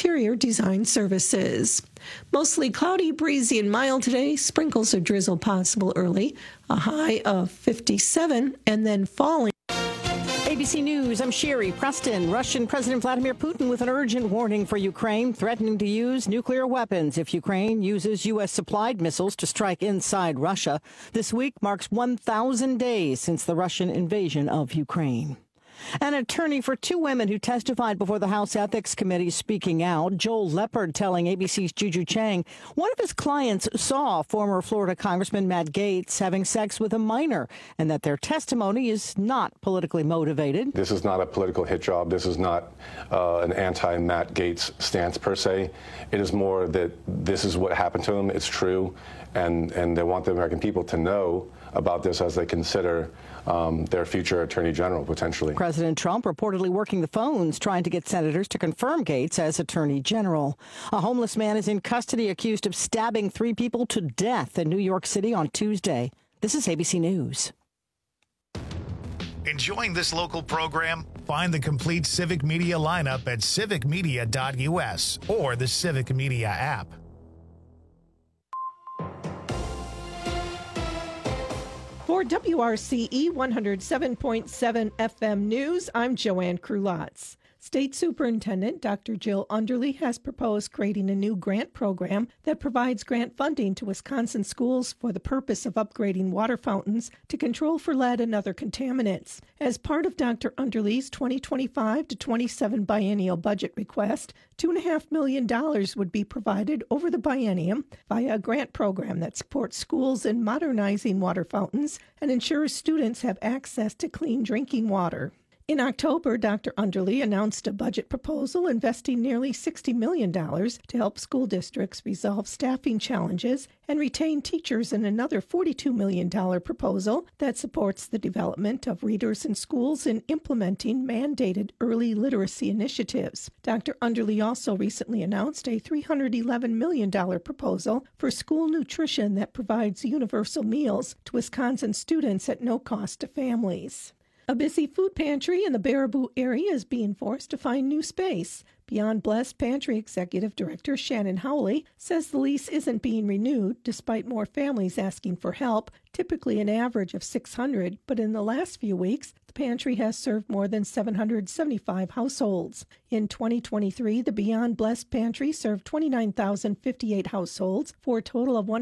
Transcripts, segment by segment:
Interior Design Services. Mostly cloudy, breezy, and mild today. Sprinkles of drizzle possible early. A high of 57 and then falling. ABC News, I'm Sherry Preston. Russian President Vladimir Putin with an urgent warning for Ukraine, threatening to use nuclear weapons if Ukraine uses U.S.-supplied missiles to strike inside Russia. This week marks 1,000 days since the Russian invasion of Ukraine. An attorney for two women who testified before the House Ethics Committee speaking out. Joel Leppard telling ABC's Juju Chang one of his clients saw former Florida Congressman Matt Gaetz having sex with a minor and that their testimony is not politically motivated. This is not a political hit job. This is not an anti-Matt Gaetz stance per se. It is more that this is what happened to him. It's true. And they want the American people to know about this as they consider their future attorney general, potentially. President Trump reportedly working the phones trying to get senators to confirm Gaetz as attorney general. A homeless man is in custody accused of stabbing 3 people to death in New York City on Tuesday. This is ABC News. Enjoying this local program? Find the complete Civic Media lineup at civicmedia.us or the Civic Media app. For WRCE 107.7 FM News, I'm Joanne Krulotz. State Superintendent Dr. Jill Underly has proposed creating a new grant program that provides grant funding to Wisconsin schools for the purpose of upgrading water fountains to control for lead and other contaminants. As part of Dr. Underly's 2025 to 27 biennial budget request, $2.5 million would be provided over the biennium via a grant program that supports schools in modernizing water fountains and ensures students have access to clean drinking water. In October, Dr. Underly announced a budget proposal investing nearly $60 million to help school districts resolve staffing challenges and retain teachers, and another $42 million proposal that supports the development of readers in schools and implementing mandated early literacy initiatives. Dr. Underly also recently announced a $311 million proposal for school nutrition that provides universal meals to Wisconsin students at no cost to families. A busy food pantry in the Baraboo area is being forced to find new space. Beyond Blessed Pantry Executive Director Shannon Howley says the lease isn't being renewed despite more families asking for help, typically an average of 600, but in the last few weeks, the pantry has served more than 775 households. In 2023, the Beyond Blessed Pantry served 29,058 households for a total of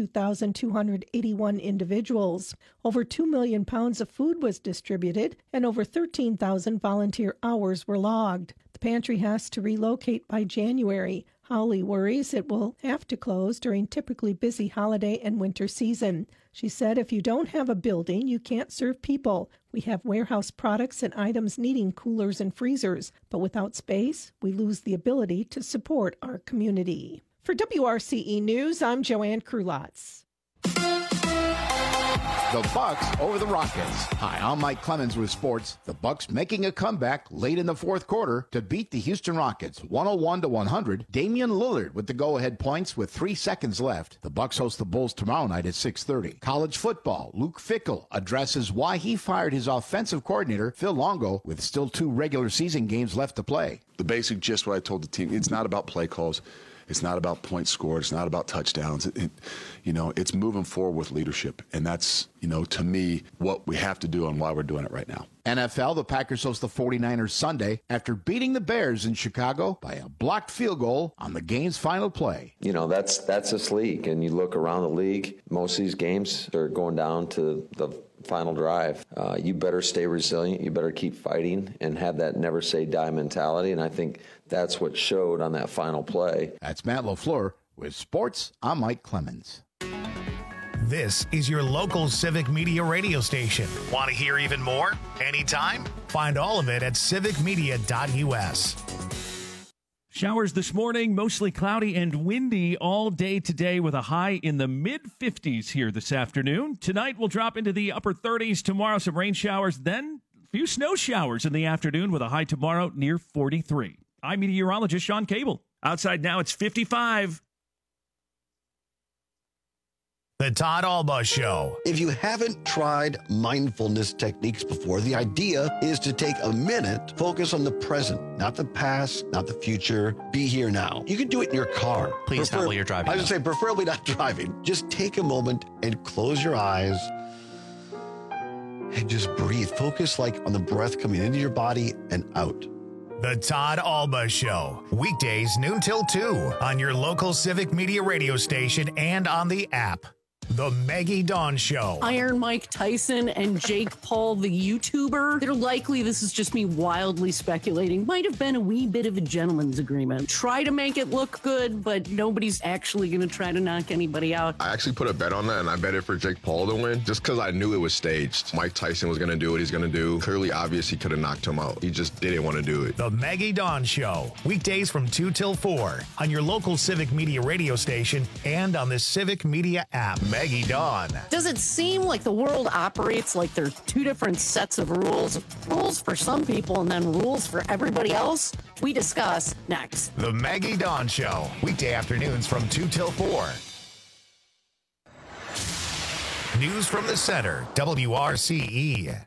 102,281 individuals. Over 2 million pounds of food was distributed, and over 13,000 volunteer hours were logged. The pantry has to relocate by January. Howley worries it will have to close during typically busy holiday and winter season. She said, if you don't have a building, you can't serve people. We have warehouse products and items needing coolers and freezers, but without space, we lose the ability to support our community. For WRCE News, I'm Joanne Krulotz. The Bucks over the Rockets. Hi, I'm Mike Clemens with sports. The Bucks making a comeback late in the fourth quarter to beat the Houston Rockets 101-100. Damian Lillard with the go-ahead points with 3 seconds left. The Bucks host the Bulls tomorrow night at 6:30. College football. Luke Fickell addresses why he fired his offensive coordinator, Phil Longo, with still 2 regular season games left to play. The basic gist what I told the team, it's not about play calls. It's not about points scored. It's not about touchdowns. It's moving forward with leadership. And that's, to me, what we have to do and why we're doing it right now. NFL, the Packers host the 49ers Sunday after beating the Bears in Chicago by a blocked field goal on the game's final play. That's this league. And you look around the league, most of these games are going down to the final drive. You better stay resilient. You better keep fighting and have that never say die mentality. And I think that's what showed on that final play. That's Matt LaFleur with sports. I'm Mike Clemens. This is your local Civic Media radio station. Want to hear even more? Anytime? Find all of it at civicmedia.us. Showers this morning, mostly cloudy and windy all day today with a high in the mid-50s here this afternoon. Tonight we'll drop into the upper 30s. Tomorrow some rain showers, then a few snow showers in the afternoon with a high tomorrow near 43. I'm meteorologist Sean Cable. Outside now it's 55. The Todd Alba Show. If you haven't tried mindfulness techniques before, the idea is to take a minute, focus on the present, not the past, not the future. Be here now. You can do it in your car. Please not while you're driving. I would say preferably not driving. Just take a moment and close your eyes and just breathe. Focus like on the breath coming into your body and out. The Todd Alba Show. Weekdays noon till 2 on your local Civic Media radio station and on the app. The Maggie Dawn Show. Iron Mike Tyson and Jake Paul, the YouTuber. They're likely, this is just me wildly speculating, might have been a wee bit of a gentleman's agreement. Try to make it look good, but nobody's actually going to try to knock anybody out. I actually put a bet on that, and I bet it for Jake Paul to win, just because I knew it was staged. Mike Tyson was going to do what he's going to do. Clearly obvious he could have knocked him out. He just didn't want to do it. The Maggie Dawn Show. Weekdays from 2 till 4 on your local Civic Media radio station and on the Civic Media app. Maggie Dawn. Does it seem like the world operates like there are two different sets of rules? Rules for some people and then rules for everybody else? We discuss next. The Maggie Dawn Show. Weekday afternoons from 2 till 4. News from the center. WRCE.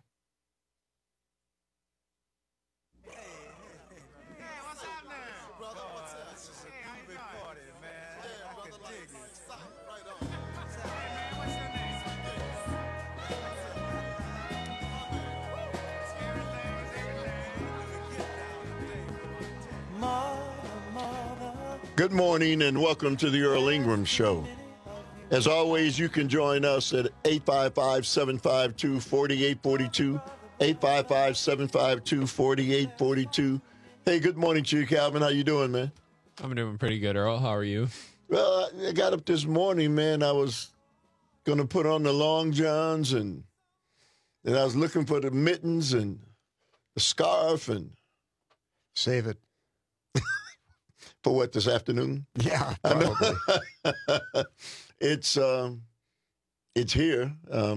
Good morning and welcome to the Earl Ingram Show. As always, you can join us at 855-752-4842, 855-752-4842. Hey, good morning to you, Calvin. How you doing, man? I'm doing pretty good, Earl. How are you? Well, I got up this morning, man. I was going to put on the long johns and I was looking for the mittens and the scarf and save it. For what, this afternoon? Yeah, probably. It's here.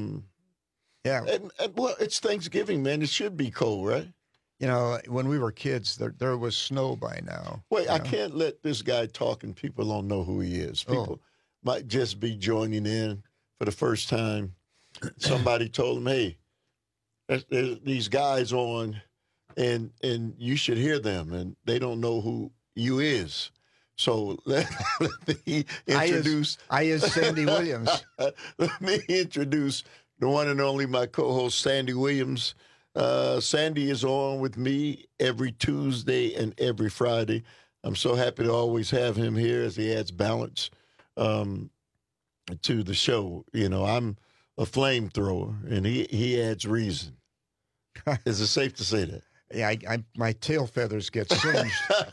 Yeah. And, well, it's Thanksgiving, man. It should be cold, right? You know, when we were kids, there was snow by now. Wait, I can't let this guy talk and people don't know who he is. People might just be joining in for the first time. Somebody told him, hey, there's these guys on, and you should hear them, and they don't know who you is. So let me introduce. I is Sandy Williams. Let me introduce the one and only my co-host, Sandy Williams. Sandy is on with me every Tuesday and every Friday. I'm so happy to always have him here as he adds balance to the show. You know, I'm a flamethrower, and he adds reason. Is it safe to say that? Yeah, my tail feathers get singed.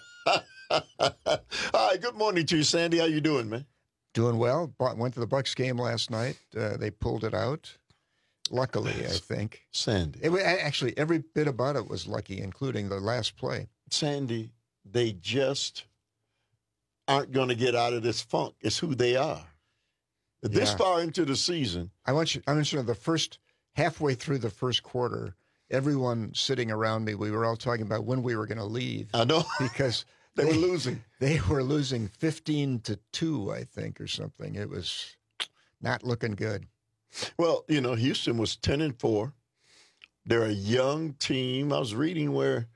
All right, good morning to you, Sandy. How you doing, man? Doing well. Went to the Bucs game last night. They pulled it out. Luckily, I think. Sandy. Actually, every bit about it was lucky, including the last play. Sandy, they just aren't going to get out of this funk. It's who they are. This far into the season. I want you to know the first, halfway through the first quarter, everyone sitting around me, we were all talking about when we were going to leave. I know. Because They were losing. They were losing 15-2, I think, or something. It was not looking good. Well, you know, Houston was 10-4. They're a young team. I was reading where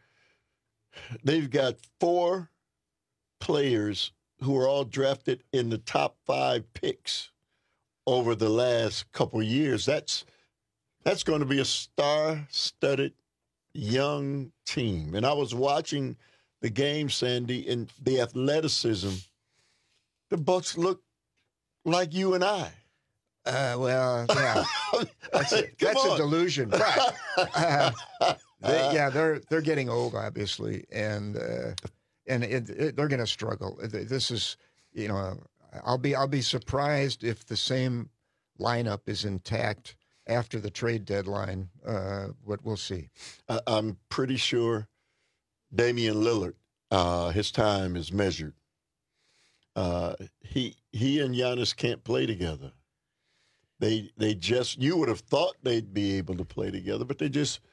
they've got 4 players who are all drafted in the top 5 picks over the last couple of years. That's going to be a star-studded young team. And I was watching the game, Sandy, and the athleticism. The Bucs look like you and I. Well, yeah, that's a delusion. But they're getting old, obviously, and they're going to struggle. This is, you know, I'll be surprised if the same lineup is intact after the trade deadline. What we'll see. I'm pretty sure Damian Lillard, his time is measured. He and Giannis can't play together. They just, you would have thought they'd be able to play together, but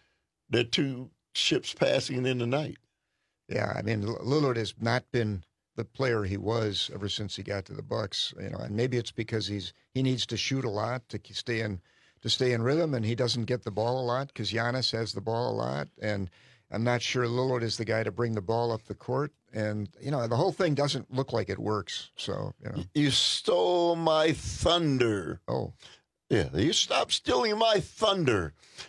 they're two ships passing in the night. Yeah, I mean, Lillard has not been the player he was ever since he got to the Bucks. And maybe it's because he needs to shoot a lot to stay in rhythm, and he doesn't get the ball a lot because Giannis has the ball a lot. And I'm not sure Lillard is the guy to bring the ball up the court. And, the whole thing doesn't look like it works. So, You stole my thunder. Oh. Yeah, you stop stealing my thunder.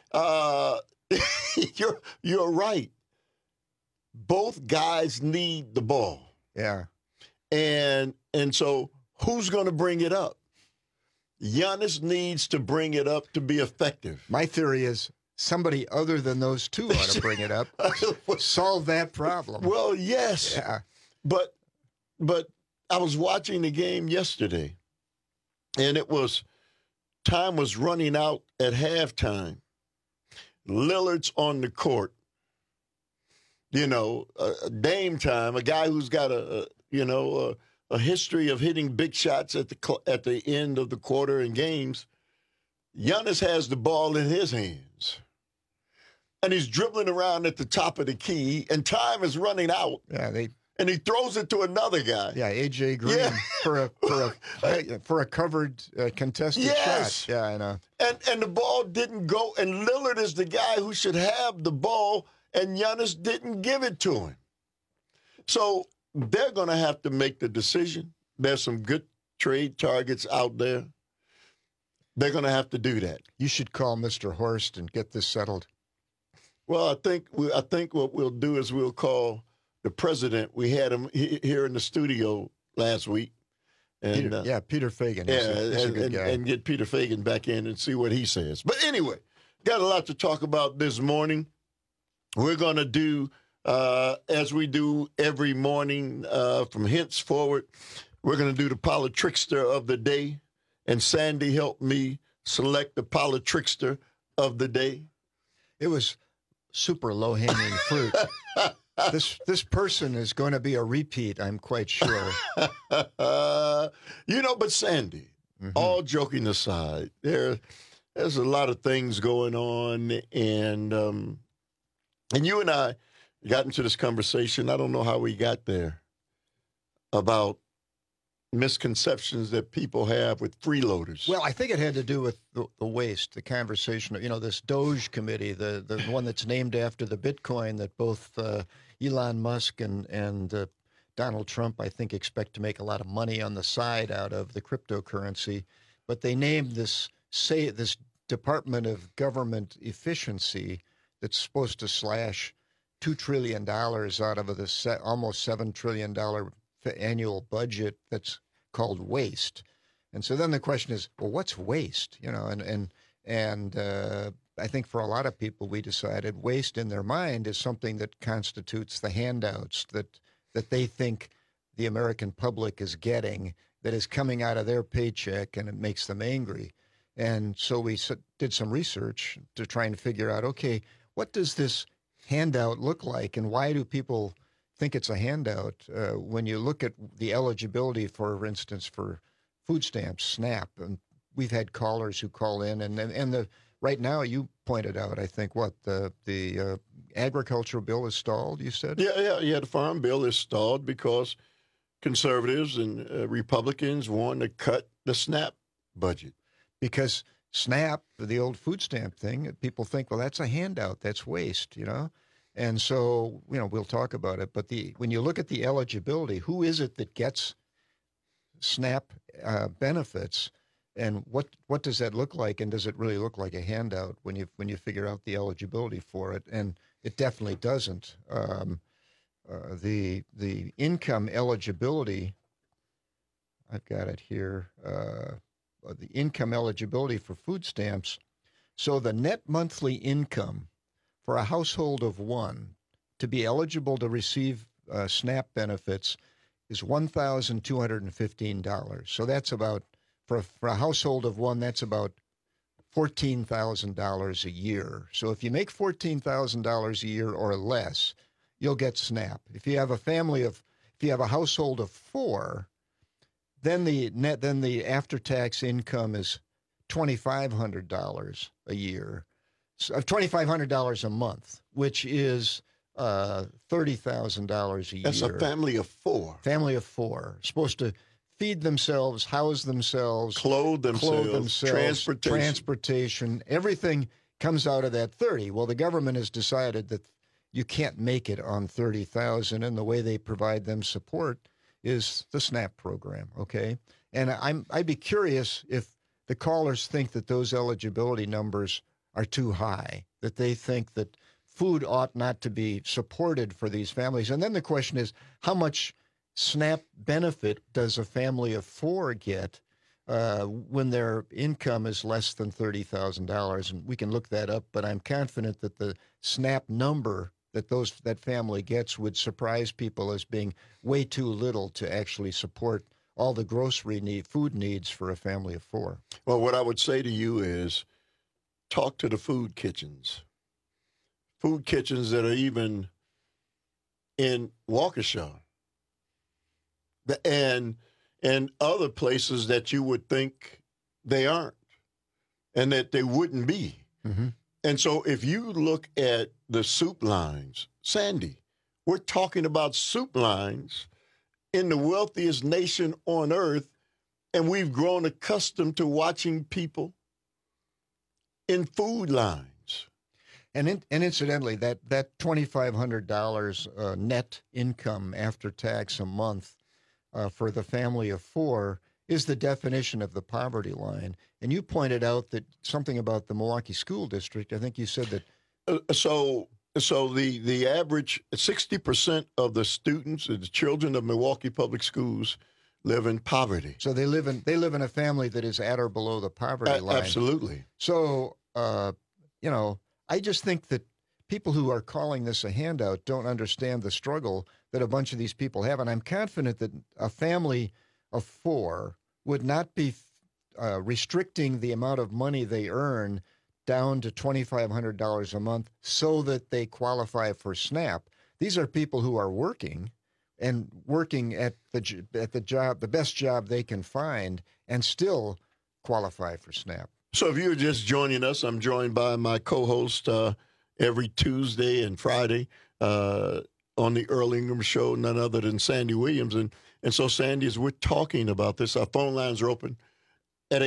You're right. Both guys need the ball. Yeah. And so who's going to bring it up? Giannis needs to bring it up to be effective. My theory is somebody other than those two ought to bring it up. Solve that problem. Well, yes. Yeah. But I was watching the game yesterday, and time was running out at halftime. Lillard's on the court. Dame time, a guy who's got a history of hitting big shots at the end of the quarter in games. Giannis has the ball in his hands, and he's dribbling around at the top of the key, and time is running out. Yeah, and he throws it to another guy. Yeah, AJ Green for a covered contested shot. Yeah, I know. And the ball didn't go, and Lillard is the guy who should have the ball, and Giannis didn't give it to him. So they're going to have to make the decision. There's some good trade targets out there. They're going to have to do that. You should call Mr. Horst and get this settled. Well, I think what we'll do is we'll call the president. We had him here in the studio last week. And, Peter Feigin. He's a good guy. And get Peter Feigin back in and see what he says. But anyway, got a lot to talk about this morning. We're going to do, as we do every morning from henceforward, we're going to do the Politrickster of the day. And Sandy helped me select the Politrickster of the day. It was super low-hanging fruit. This person is going to be a repeat, I'm quite sure. But Sandy, all joking aside, there's a lot of things going on, and you and I got into this conversation. I don't know how we got there about misconceptions that people have with freeloaders. Well, I think it had to do with the waste, the conversation. This Doge committee, the one that's named after the Bitcoin that both Elon Musk and Donald Trump, I think, expect to make a lot of money on the side out of the cryptocurrency. But they named this Department of Government Efficiency that's supposed to slash $2 trillion out of the almost $7 trillion annual budget that's called waste. And so then the question is, well, what's waste? And I think for a lot of people, we decided waste in their mind is something that constitutes the handouts that they think the American public is getting, that is coming out of their paycheck, and it makes them angry. And so we did some research to try and figure out, okay, what does this handout look like, and why do people think it's a handout? When you look at the eligibility, for instance, for food stamps, SNAP, and we've had callers who call in, and right now you pointed out, I think, the agricultural bill is stalled, you said? Yeah, the farm bill is stalled because conservatives and Republicans want to cut the SNAP budget. Because SNAP, the old food stamp thing, people think, well, that's a handout, that's waste, And so, we'll talk about it. But when you look at the eligibility, who is it that gets SNAP benefits, and what does that look like? And does it really look like a handout when you figure out the eligibility for it? And it definitely doesn't. The income eligibility, I've got it here. The income eligibility for food stamps. So the net monthly income for a household of one to be eligible to receive SNAP benefits is $1,215. So that's about, for a household of one, that's about $14,000 a year. So if you make $14,000 a year or less, you'll get SNAP. If you have a household of four, then the after-tax income is $2,500 a year, $2,500 a month, which is $30,000 a year. That's a family of four. Family of four. Supposed to feed themselves, house themselves, clothe themselves, transportation. Everything comes out of that 30. Well, the government has decided that you can't make it on 30,000, and the way they provide them support is the SNAP program, okay? And I'd be curious if the callers think that those eligibility numbers are too high, that they think that food ought not to be supported for these families. And then the question is, how much SNAP benefit does a family of four get when their income is less than $30,000? And we can look that up, but I'm confident that the SNAP number that family gets would surprise people as being way too little to actually support all the food needs for a family of four. Well, what I would say to you is talk to the food kitchens that are even in Waukesha and other places that you would think they aren't and that they wouldn't be. Mm-hmm. And so if you look at the soup lines, Sandy, we're talking about soup lines in the wealthiest nation on earth, and we've grown accustomed to watching people in food lines. And incidentally, that $2,500 net income after tax a month for the family of four is the definition of the poverty line. And you pointed out that something about the Milwaukee School District. I think you said that. So the average 60% of the students, the children of Milwaukee Public Schools, live in poverty. So they live in a family that is at or below the poverty line. Absolutely. So I just think that people who are calling this a handout don't understand the struggle that a bunch of these people have. And I'm confident that a family of four would not be restricting the amount of money they earn down to $2,500 a month so that they qualify for SNAP. These are people who are working at the job, the best job they can find, and still qualify for SNAP. So if you're just joining us, I'm joined by my co-host every Tuesday and Friday on the Earl Ingram Show, none other than Sandy Williams. And so, Sandy, as we're talking about this, our phone lines are open at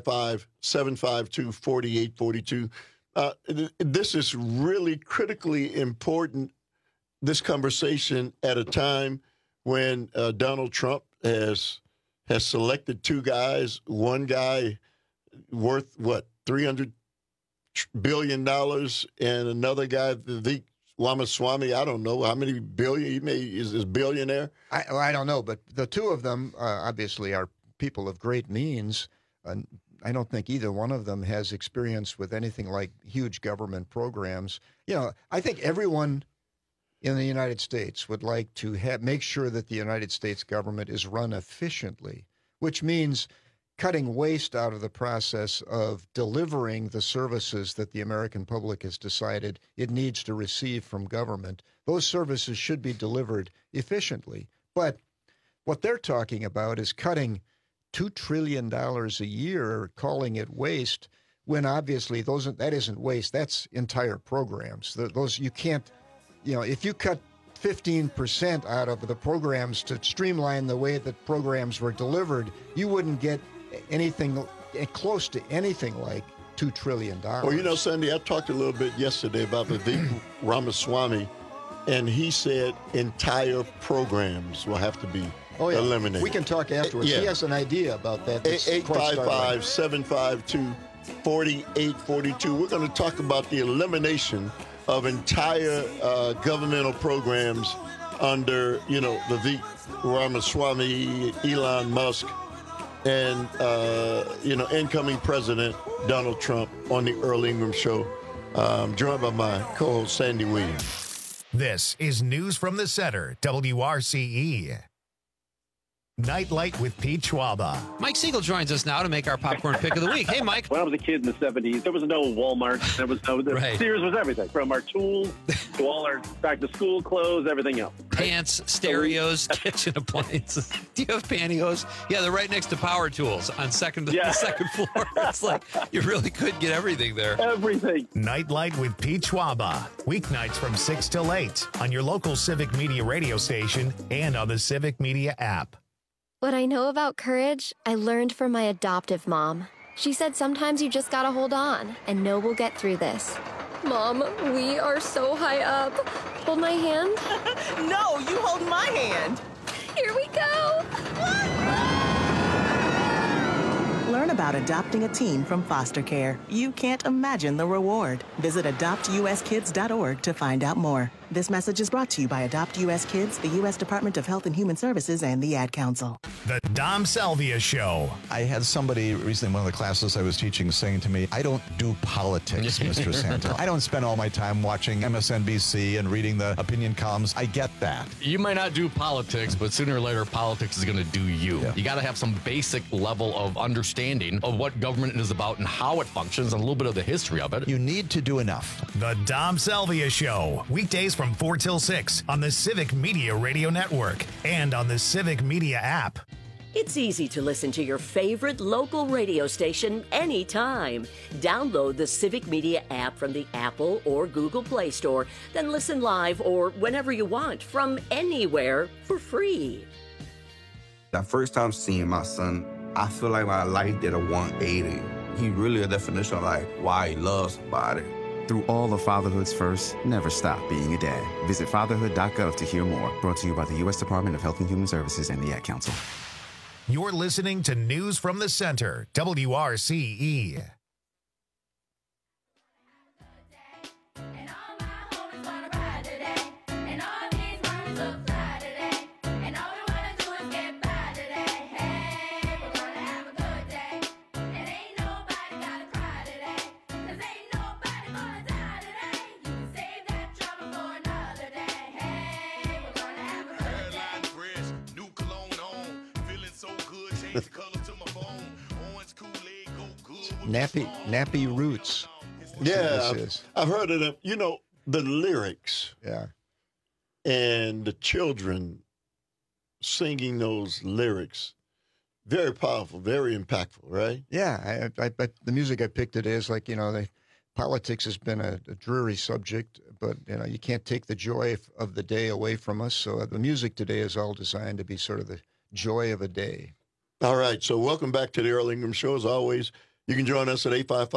855-752-4842. This is really critically important, this conversation, at a time when Donald Trump has selected two guys, one guy worth, $300 billion, and another guy, Vivek Ramaswamy, I don't know how many billion, is this billionaire? I don't know, but the two of them obviously are people of great means. I don't think either one of them has experience with anything like huge government programs. I think everyone in the United States would like to make sure that the United States government is run efficiently, which means cutting waste out of the process of delivering the services that the American public has decided it needs to receive from government. Those services should be delivered efficiently. But what they're talking about is cutting $2 trillion a year, calling it waste, when obviously that isn't waste, that's entire programs. Those you can't, if you cut 15% out of the programs to streamline the way that programs were delivered, you wouldn't get anything close to anything like $2 trillion. Well, Sandy, I talked a little bit yesterday about Vivek Ramaswamy, and he said entire programs will have to be eliminated. We can talk afterwards. He has an idea about that. 855-752-4842. We're going to talk about the elimination of entire governmental programs under, Vivek Ramaswamy, Elon Musk, and, incoming President Donald Trump on the Earl Ingram Show. I'm joined by my co-host, Sandy Williams. This is News from the Center, WRCE. Nightlight with Pete Schwaba. Mike Siegel joins us now to make our popcorn pick of the week. Hey, Mike. When I was a kid in the 70s, there was no Walmart. There was no Right. Sears was everything, from our tools to all our back-to-school clothes, everything else. Pants, stereos, kitchen appliances. Do you have pantyhose? Yeah, they're right next to power tools on the second floor. It's like you really could get everything there. Everything. Nightlight with Pete Schwaba. Weeknights from 6 till 8 on your local Civic Media radio station and on the Civic Media app. What I know about courage, I learned from my adoptive mom. She said sometimes you just gotta hold on and know we'll get through this. Mom, we are so high up. Hold my hand. No, you hold my hand. Here we go. Learn about adopting a teen from foster care. You can't imagine the reward. Visit adoptuskids.org to find out more. This message is brought to you by Adopt U.S. Kids, the U.S. Department of Health and Human Services, and the Ad Council. The Dom Salvia Show. I had somebody recently in one of the classes I was teaching saying to me, I don't do politics, Mr. Santel. I don't spend all my time watching MSNBC and reading the opinion columns. I get that. You might not do politics, but sooner or later, politics is going to do you. Yeah. You got to have some basic level of understanding of what government is about and how it functions and a little bit of the history of it. You need to do enough. The Dom Salvia Show. Weekdays from 4 till 6 on the Civic Media Radio Network and on the Civic Media app. It's easy to listen to your favorite local radio station anytime. Download the Civic Media app from the Apple or Google Play Store, then listen live or whenever you want from anywhere for free. The first time seeing my son, I feel like my life did a 180. He really a definition of like why he loves somebody. Through all of fatherhood's first, never stop being a dad. Visit fatherhood.gov to hear more. Brought to you by the U.S. Department of Health and Human Services and the Ad Council. You're listening to News from the Center, WRCE. Nappy Roots. Yeah, I've heard of them. You know, the lyrics. Yeah. And the children singing those lyrics. Very powerful, very impactful, right? Yeah. I the music I picked today is like, you know, politics has been a dreary subject, but, you know, you can't take the joy of the day away from us. So the music today is all designed to be sort of the joy of a day. All right. So welcome back to the Earl Ingram Show. As always, you can join us at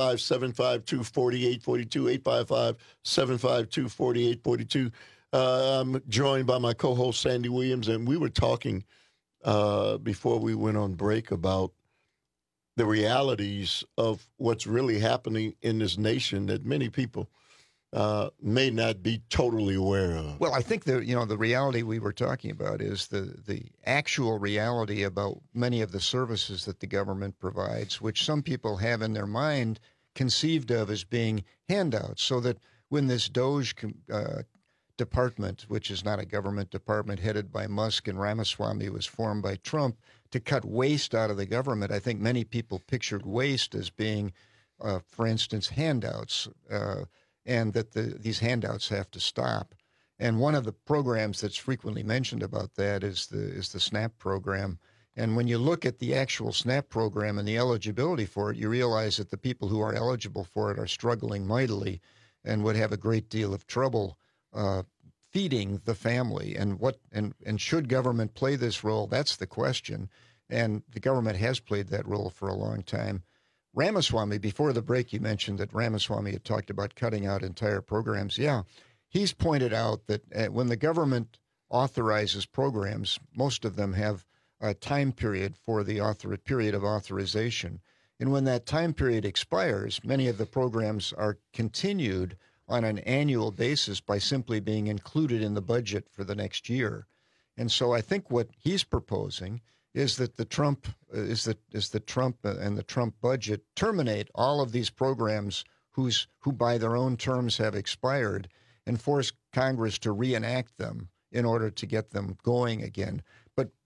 855-752-4842, 855-752-4842. I'm joined by my co-host, Sandy Williams, and we were talking before we went on break about the realities of what's really happening in this nation that many people may not be totally aware of. Well, I think the reality we were talking about is the actual reality about many of the services that the government provides, which some people have in their mind conceived of as being handouts, so that when this DOGE department, which is not a government department headed by Musk and Ramaswamy, was formed by Trump to cut waste out of the government, I think many people pictured waste as being, for instance, handouts, and that these handouts have to stop. And one of the programs that's frequently mentioned about that is the SNAP program. And when you look at the actual SNAP program and the eligibility for it, you realize that the people who are eligible for it are struggling mightily and would have a great deal of trouble feeding the family. And should government play this role? That's the question. And the government has played that role for a long time. Ramaswamy, before the break, you mentioned that Ramaswamy had talked about cutting out entire programs. Yeah, he's pointed out that when the government authorizes programs, most of them have a time period for the period of authorization. And when that time period expires, many of the programs are continued on an annual basis by simply being included in the budget for the next year. And so I think what he's proposing is that the Trump and the Trump budget terminate all of these programs who by their own terms have expired and force Congress to reenact them in order to get them going again. But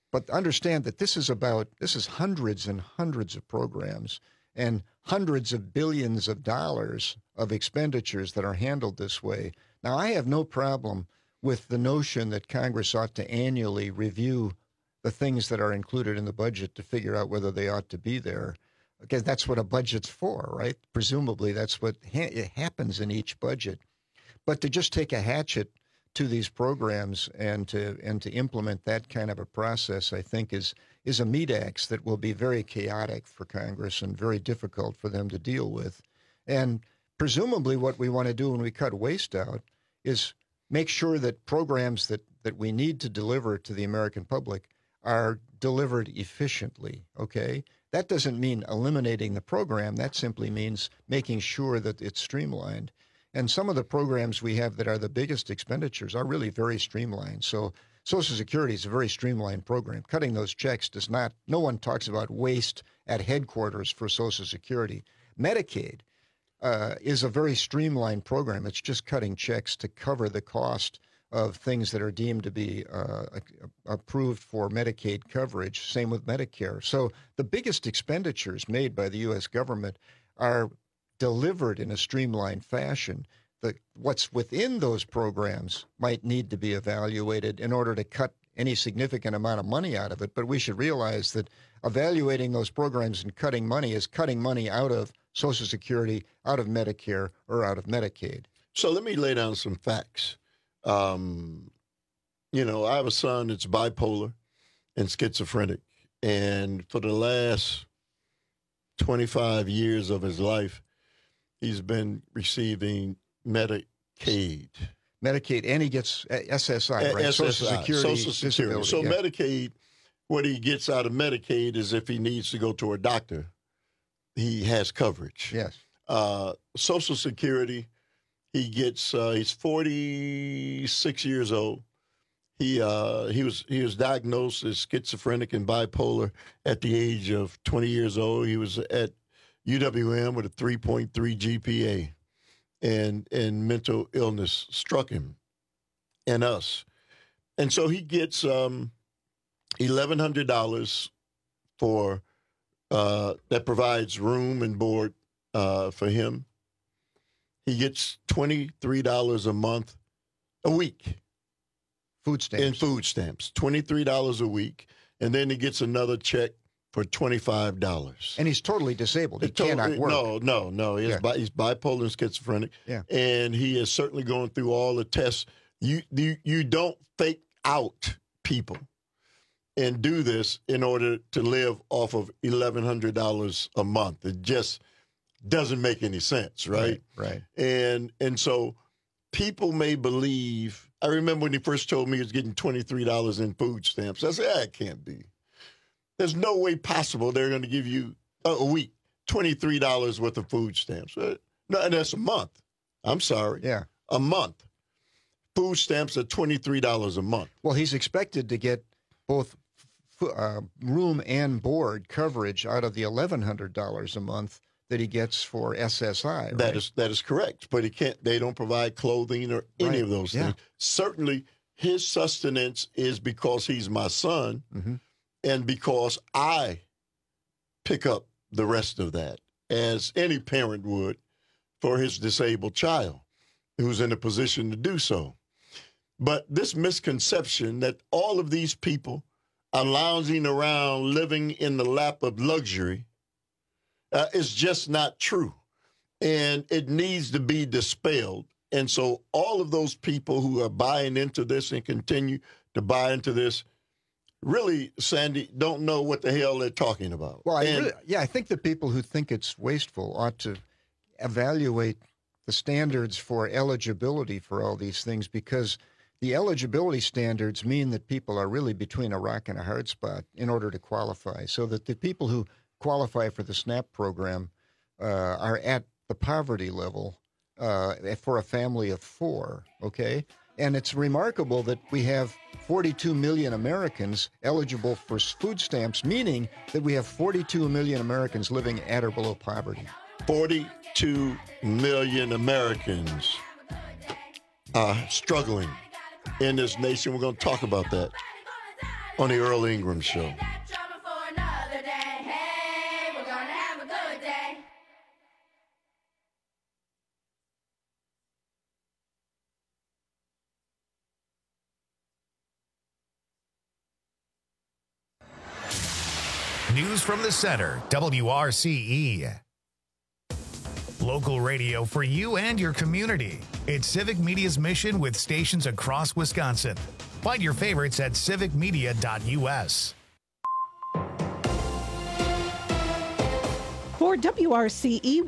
But understand that this is hundreds and hundreds of programs and hundreds of billions of dollars of expenditures that are handled this way. Now, I have no problem with the notion that Congress ought to annually review the things that are included in the budget to figure out whether they ought to be there. Because that's what a budget's for, right? Presumably, that's what it happens in each budget. But to just take a hatchet to these programs and to implement that kind of a process, I think is a meat axe that will be very chaotic for Congress and very difficult for them to deal with. And presumably what we want to do when we cut waste out is make sure that programs that we need to deliver to the American public are delivered efficiently, okay? That doesn't mean eliminating the program. That simply means making sure that it's streamlined. And some of the programs we have that are the biggest expenditures are really very streamlined. So Social Security is a very streamlined program. Cutting those checks does not, no one talks about waste at headquarters for Social Security. Medicaid is a very streamlined program. It's just cutting checks to cover the cost of things that are deemed to be approved for Medicaid coverage. Same with Medicare. So the biggest expenditures made by the U.S. government are delivered in a streamlined fashion. What's within those programs might need to be evaluated in order to cut any significant amount of money out of it. But we should realize that evaluating those programs and cutting money is cutting money out of Social Security, out of Medicare, or out of Medicaid. So let me lay down some facts. I have a son that's bipolar and schizophrenic. And for the last 25 years of his life, he's been receiving Medicaid, and he gets SSI, right? Social Security. So yeah. Medicaid, what he gets out of Medicaid is if he needs to go to a doctor, he has coverage. Yes. Social Security, he gets. He's 46 years old. He was diagnosed as schizophrenic and bipolar at the age of 20 years old. He was at UWM with a 3.3 GPA, and mental illness struck him and us. And so he gets $1,100 for that provides room and board for him. He gets $23 a week. Food stamps. In food stamps, $23 a week. And then he gets another check for $25. And he's totally disabled. He cannot work. No. He's bipolar and schizophrenic. Yeah. And he is certainly going through all the tests. You don't fake out people and do this in order to live off of $1,100 a month. It just doesn't make any sense, right? Right. And so people may believe. I remember when he first told me he was getting $23 in food stamps. I said, it can't be. There's no way possible they're going to give you a week $23 worth of food stamps. No, that's a month. I'm sorry. Yeah. A month. Food stamps are $23 a month. Well, he's expected to get both room and board coverage out of the $1,100 a month that he gets for SSI. Right? That is correct. But he can't. They don't provide clothing or any of those things. Certainly, his sustenance is because he's my son. Mm-hmm. And because I pick up the rest of that, as any parent would, for his disabled child who's in a position to do so. But this misconception that all of these people are lounging around living in the lap of luxury is just not true. And it needs to be dispelled. And so all of those people who are buying into this and continue to buy into this really, Sandy, don't know what the hell they're talking about. Well, I think the people who think it's wasteful ought to evaluate the standards for eligibility for all these things, because the eligibility standards mean that people are really between a rock and a hard spot in order to qualify, so that the people who qualify for the SNAP program are at the poverty level for a family of four, okay? And it's remarkable that we have 42 million Americans eligible for food stamps, meaning that we have 42 million Americans living at or below poverty. 42 million Americans are struggling in this nation. We're going to talk about that on the Earl Ingram Show. News from the center, WRCE. Local radio for you and your community. It's Civic Media's mission with stations across Wisconsin. Find your favorites at civicmedia.us. For WRCE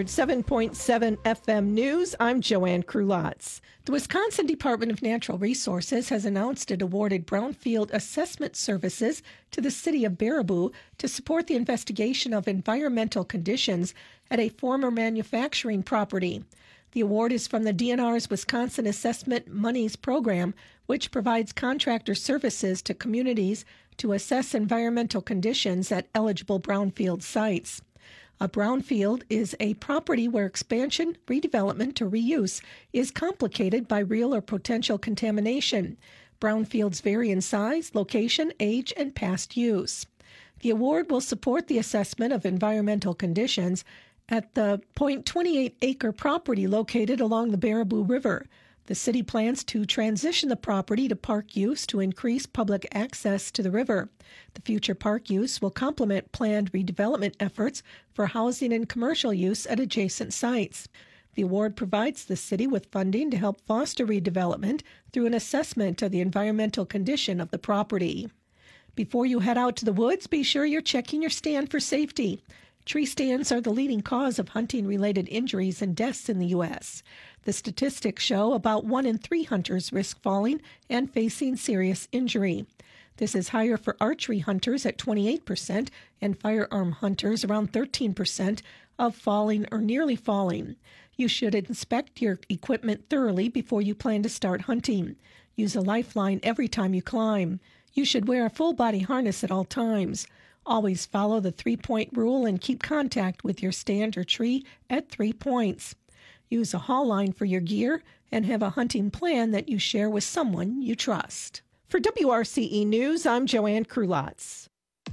107.7 FM News, I'm Joanne Krulotz. The Wisconsin Department of Natural Resources has announced it awarded brownfield assessment services to the city of Baraboo to support the investigation of environmental conditions at a former manufacturing property. The award is from the DNR's Wisconsin Assessment Monies Program, which provides contractor services to communities to assess environmental conditions at eligible brownfield sites. A brownfield is a property where expansion, redevelopment, or reuse is complicated by real or potential contamination. Brownfields vary in size, location, age, and past use. The award will support the assessment of environmental conditions at the .28-acre property located along the Baraboo River. The city plans to transition the property to park use to increase public access to the river. The future park use will complement planned redevelopment efforts for housing and commercial use at adjacent sites. The award provides the city with funding to help foster redevelopment through an assessment of the environmental condition of the property. Before you head out to the woods, be sure you're checking your stand for safety. Tree stands are the leading cause of hunting-related injuries and deaths in the U.S. The statistics show about 1 in 3 hunters risk falling and facing serious injury. This is higher for archery hunters at 28% and firearm hunters around 13% of falling or nearly falling. You should inspect your equipment thoroughly before you plan to start hunting. Use a lifeline every time you climb. You should wear a full-body harness at all times. Always follow the 3-point rule and keep contact with your stand or tree at 3 points. Use a haul line for your gear and have a hunting plan that you share with someone you trust. For WRCE News, I'm Joanne Krulotz.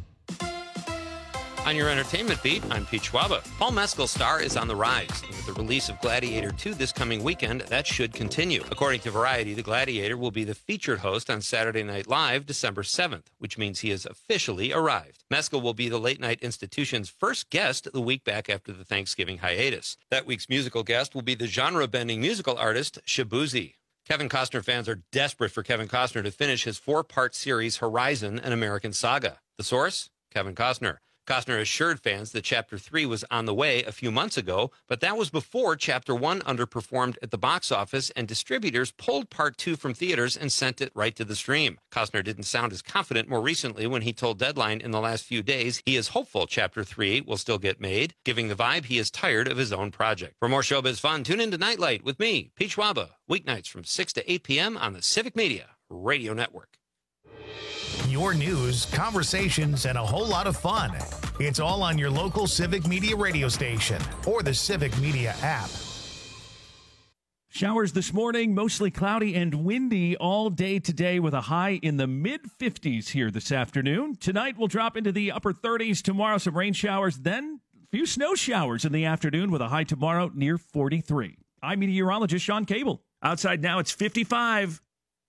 On your entertainment beat, I'm Pete Schwaba. Paul Mescal's star is on the rise. With the release of Gladiator 2 this coming weekend, that should continue. According to Variety, the Gladiator will be the featured host on Saturday Night Live December 7th, which means he has officially arrived. Mescal will be the late-night institution's first guest the week back after the Thanksgiving hiatus. That week's musical guest will be the genre-bending musical artist Shabuzi. Kevin Costner fans are desperate for Kevin Costner to finish his 4-part series Horizon, an American Saga. The source? Kevin Costner. Costner assured fans that Chapter 3 was on the way a few months ago, but that was before Chapter 1 underperformed at the box office and distributors pulled Part 2 from theaters and sent it right to the stream. Costner didn't sound as confident more recently when he told Deadline in the last few days he is hopeful Chapter 3 will still get made, giving the vibe he is tired of his own project. For more showbiz fun, tune in to Nightlight with me, Pete Schwaba, weeknights from 6 to 8 p.m. on the Civic Media Radio Network. Your news, conversations, and a whole lot of fun. It's all on your local Civic Media radio station or the Civic Media app. Showers this morning, mostly cloudy and windy all day today with a high in the mid-50s here this afternoon. Tonight we'll drop into the upper 30s. Tomorrow some rain showers, then a few snow showers in the afternoon with a high tomorrow near 43. I'm meteorologist Sean Cable. Outside now it's 55.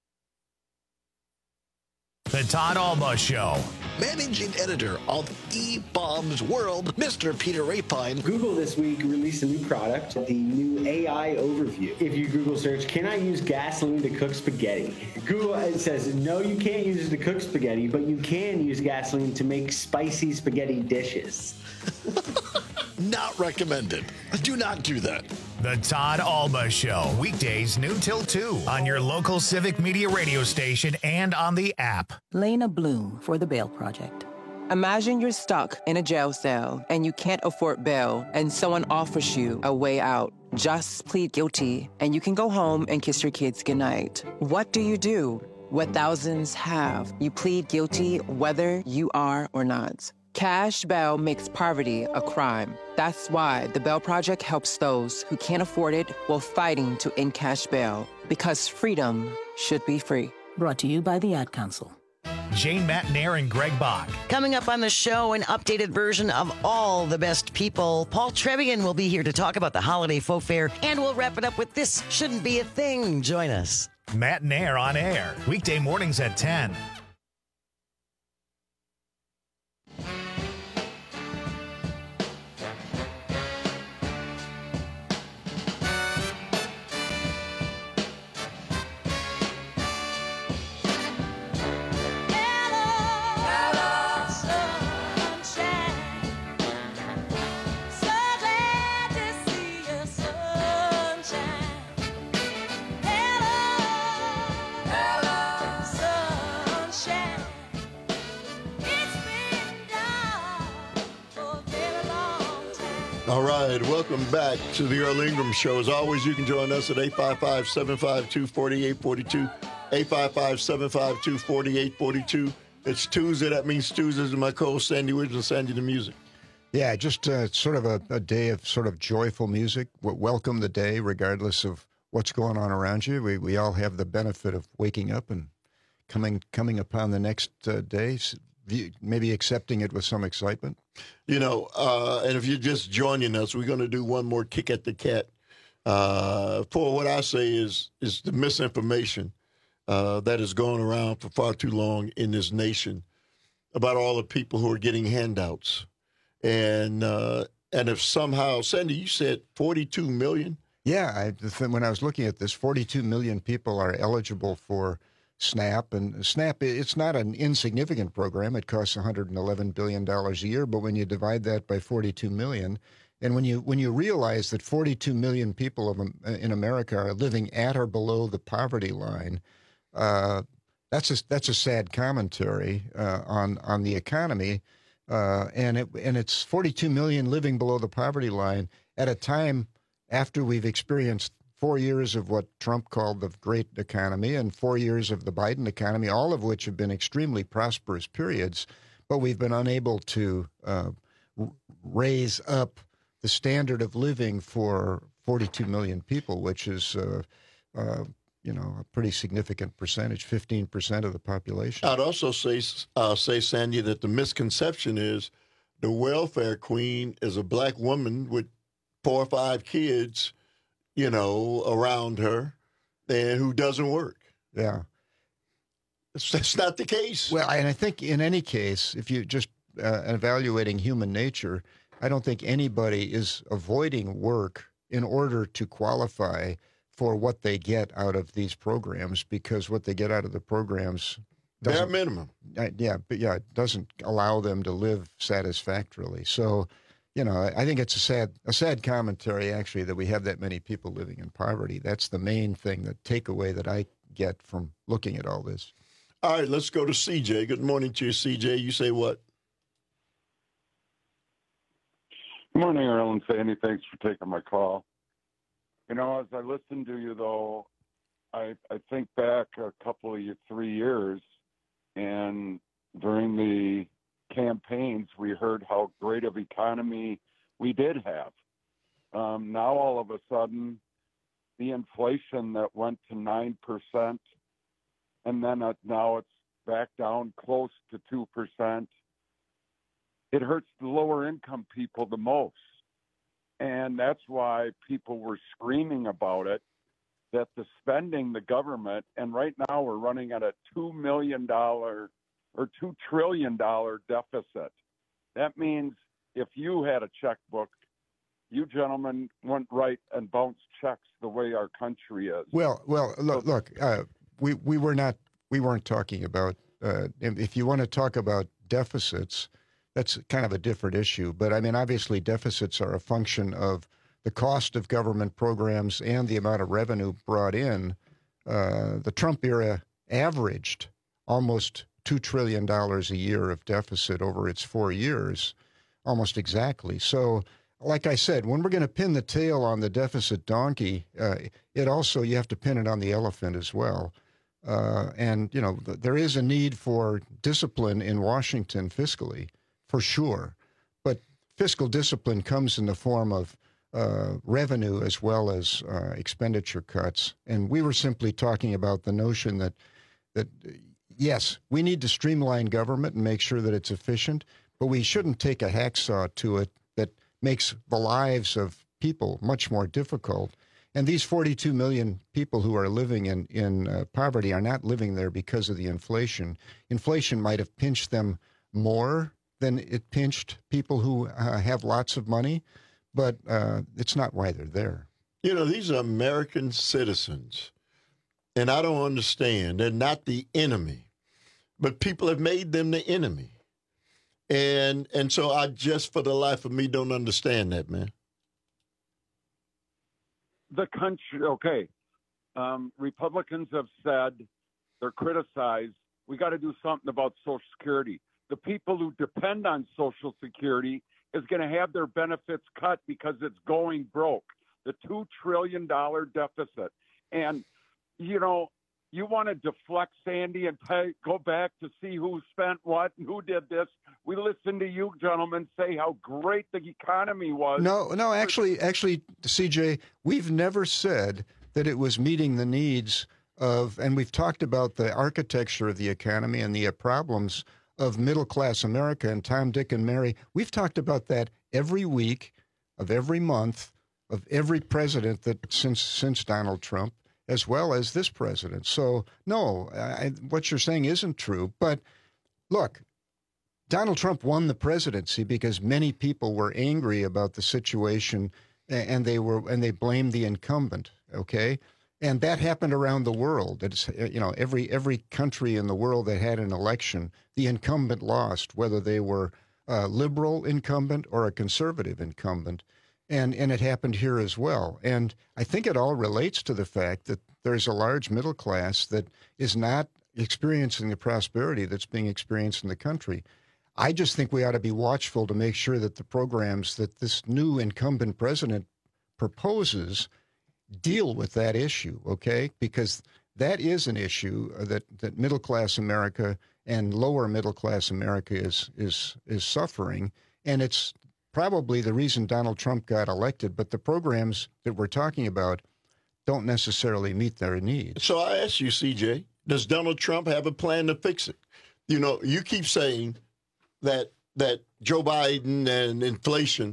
The Todd Alba Show. Managing editor of eBaum's World, Mr. Peter Rapine. Google this week released a new product, the new AI Overview. If you Google search, can I use gasoline to cook spaghetti? Google it says, no, you can't use it to cook spaghetti, but you can use gasoline to make spicy spaghetti dishes. Not recommended. Do not do that. The Todd Alba Show, weekdays noon till 2 on your local Civic Media radio station and on the app. Lena Bloom for the Bail Project. Imagine you're stuck in a jail cell and you can't afford bail and someone offers you a way out. Just plead guilty and you can go home and kiss your kids goodnight. What do you do? What thousands have. You plead guilty whether you are or not. Cash bail makes poverty a crime. That's why the Bail Project helps those who can't afford it while fighting to end cash bail. Because freedom should be free. Brought to you by the Ad Council. Jane Matnair and Greg Bach. Coming up on the show, an updated version of All the Best People. Paul Trevian will be here to talk about the holiday folk fair, and we'll wrap it up with This Shouldn't Be a Thing. Join us. Matnair on air, weekday mornings at 10. All right, welcome back to the Earl Ingram Show. As always, you can join us at 855-752-4842, 855-752-4842. It's Tuesday. That means Tuesdays. And my co-host, Sandy Widge, and Sandy the Music. Yeah, just sort of a day of sort of joyful music. Welcome the day, regardless of what's going on around you. We all have the benefit of waking up and coming upon the next day, maybe accepting it with some excitement. You know, and if you're just joining us, we're going to do one more kick at the cat for what I say is the misinformation that has gone around for far too long in this nation about all the people who are getting handouts. And if somehow, Sandy, you said 42 million? Yeah, when I was looking at this, 42 million people are eligible for SNAP, and SNAP, it's not an insignificant program. It costs $111 billion a year, but when you divide that by 42 million, and when you realize that 42 million people in America are living at or below the poverty line, that's a sad commentary on the economy, and it's 42 million living below the poverty line at a time after we've experienced 4 years of what Trump called the great economy and 4 years of the Biden economy, all of which have been extremely prosperous periods, but we've been unable to raise up the standard of living for 42 million people, which is, a pretty significant percentage, 15% of the population. I'd also say, Sandy, that the misconception is the welfare queen is a black woman with 4 or 5 kids, around her, and who doesn't work. Yeah. That's not the case. Well, and I think in any case, if you just evaluating human nature, I don't think anybody is avoiding work in order to qualify for what they get out of these programs, because what they get out of the programs bare minimum. It doesn't allow them to live satisfactorily. So, I think it's a sad commentary, actually, that we have that many people living in poverty. That's the main thing, the takeaway that I get from looking at all this. All right, let's go to CJ. Good morning to you, CJ. You say what? Good morning, Earl and Sandy. Thanks for taking my call. As I listen to you, though, I think back a couple of 3 years, and during the campaigns, we heard how great of economy we did have. Now, all of a sudden, the inflation that went to 9%, and then now it's back down close to 2%. It hurts the lower income people the most. And that's why people were screaming about it, that the spending, the government, and right now we're running at a $2 trillion deficit. That means if you had a checkbook, you gentlemen wouldn't write and bounce checks the way our country is. Well, look, we weren't talking about, if you want to talk about deficits, that's kind of a different issue. But I mean, obviously deficits are a function of the cost of government programs and the amount of revenue brought in. The Trump era averaged almost $2 trillion a year of deficit over its 4 years, almost exactly. So, like I said, when we're going to pin the tail on the deficit donkey, you have to pin it on the elephant as well. And, there is a need for discipline in Washington fiscally, for sure. But fiscal discipline comes in the form of revenue as well as expenditure cuts. And we were simply talking about the notion that yes, we need to streamline government and make sure that it's efficient, but we shouldn't take a hacksaw to it that makes the lives of people much more difficult. And these 42 million people who are living in poverty are not living there because of the inflation. Inflation might have pinched them more than it pinched people who have lots of money, but it's not why they're there. You know, these are American citizens, and I don't understand. They're not the enemy, but people have made them the enemy. And so I just, for the life of me, don't understand that, man. The country, okay. Republicans have said, they're criticized, we got to do something about Social Security. The people who depend on Social Security is going to have their benefits cut because it's going broke. The $2 trillion deficit. And, you know, you want to deflect, Sandy, and go back to see who spent what and who did this. We listened to you gentlemen say how great the economy was. No, actually, CJ, we've never said that it was meeting the needs of, and we've talked about the architecture of the economy and the problems of middle-class America and Tom, Dick, and Mary. We've talked about that every week of every month of every president that since Donald Trump, as well as this president. So, no, what you're saying isn't true. But look, Donald Trump won the presidency because many people were angry about the situation, and they blamed the incumbent. Okay, and that happened around the world. It's, you know, every country in the world that had an election, the incumbent lost, whether they were a liberal incumbent or a conservative incumbent. And it happened here as well. And I think it all relates to the fact that there's a large middle class that is not experiencing the prosperity that's being experienced in the country. I just think we ought to be watchful to make sure that the programs that this new incumbent president proposes deal with that issue, okay? Because that is an issue that middle-class America and lower middle-class America is suffering. And it's probably the reason Donald Trump got elected, but the programs that we're talking about don't necessarily meet their needs. So I ask you, CJ, does Donald Trump have a plan to fix it? You know, you keep saying that Joe Biden and inflation,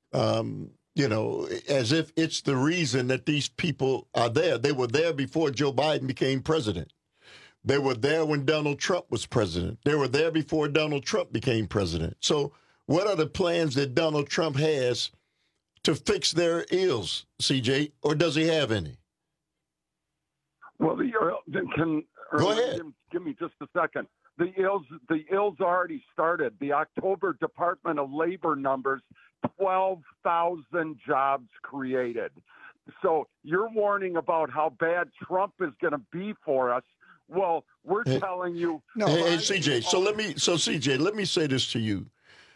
you know, as if it's the reason that these people are there. They were there before Joe Biden became president. They were there when Donald Trump was president. They were there before Donald Trump became president. So what are the plans that Donald Trump has to fix their ills, CJ, or does he have any? Well, go ahead. Give me just a second. The ills already started. The October Department of Labor numbers, 12,000 jobs created. So you're warning about how bad Trump is going to be for us. Well, we're telling you. No, hey, CJ. CJ, let me say this to you.